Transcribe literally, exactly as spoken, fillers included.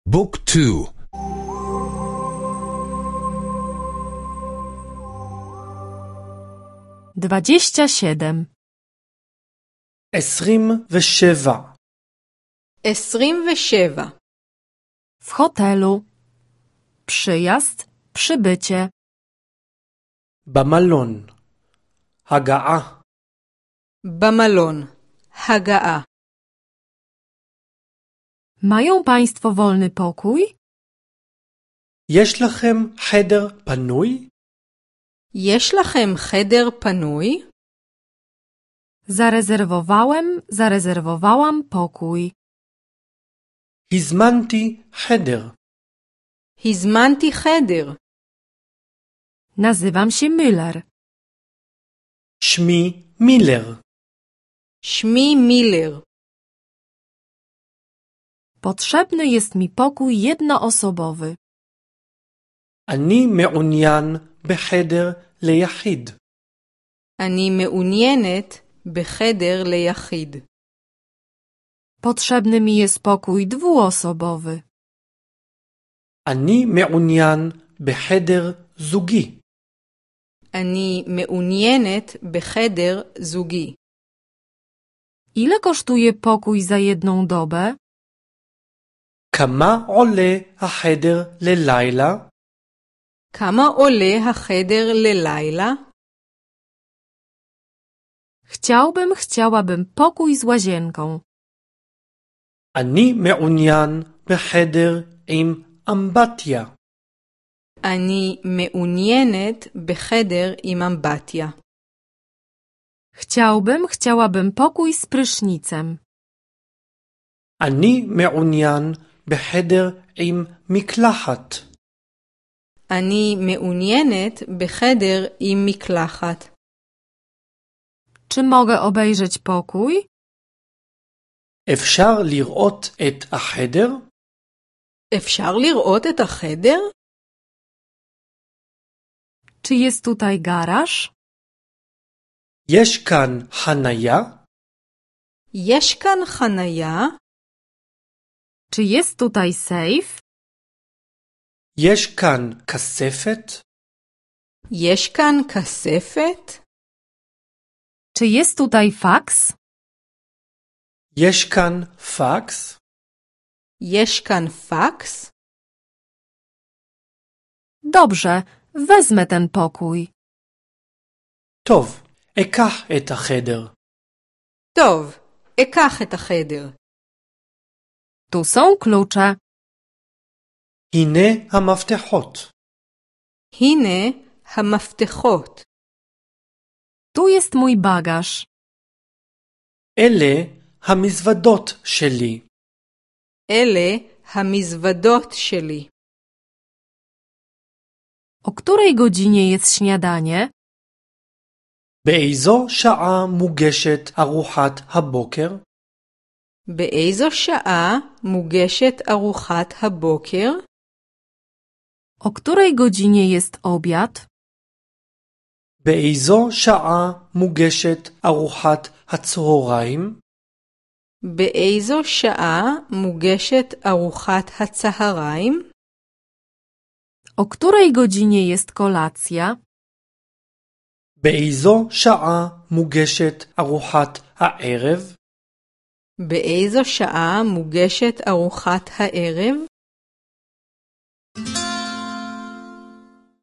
بوك تو. dwadzieścia siedem. עשרים ושבע. עשרים ושבע. W hotelu. Przyjazd, przybycie. במלון. הגעה. במלון. הגעה. Mają państwo wolny pokój? יש לכם חדר פנוי? יש לכם חדר פנוי? Zarezerwowałem, zarezerwowałam pokój. הזמנתי חדר. הזמנתי חדר. Nazywam się Müller. שמי מילר. שמי מילר. Potrzebny jest mi pokój jednoosobowy. אני מעוניין בחדר ליחיד. אני מעוניינת בחדר ליחיד. Potrzebny mi jest pokój dwuosobowy. אני מעוניין בחדר זוגי. אני מעוניינת בחדר זוגי. Ile kosztuje pokój za jedną dobę? כמה עולה החדר ללילה? כמה עולה החדר ללילה? Chciałbym, chciałabym pokój z łazienką. אני מעוניין בחדר עם אמבטיה. אני מעוניינת בחדר עם אמבטיה. Chciałbym, chciałabym pokój z prysznicem. אני מעוניין בחדר עם מקלחת. אני מעוניינת בחדר עם מקלחת. Czy mogę obejrzeć pokój? אפשר לראות את החדר? אפשר לראות את החדר? Czy jest tutaj garaż? יש כאן חניה? יש כאן חניה? Czy jest tutaj sejf? יש כאן כספת? יש כאן כספת? Czy jest tutaj faks? יש כאן פקס? יש כאן פקס? Dobrze, wezmę ten pokój. טוב, אקח את החדר. טוב, אקח את החדר. Tu są klucze. הנה המפתחות. הנה המפתחות. Tu jest mój bagaż. אלה המזוודות שלי. אלה המזוודות שלי. O której godzinie jest śniadanie? באיזו שעה מוגשת ארוחת הבוקר? באיזו שעה מוגשת ארוחת הבוקר? O której godzinie jest obiad? באיזו שעה מוגשת ארוחת הצהריים? באיזו שעה מוגשת ארוחת הצהריים? O której godzinie jest kolacja? באיזו שעה מוגשת ארוחת הערב? באיזו שעה מוגשת ארוחת הערב?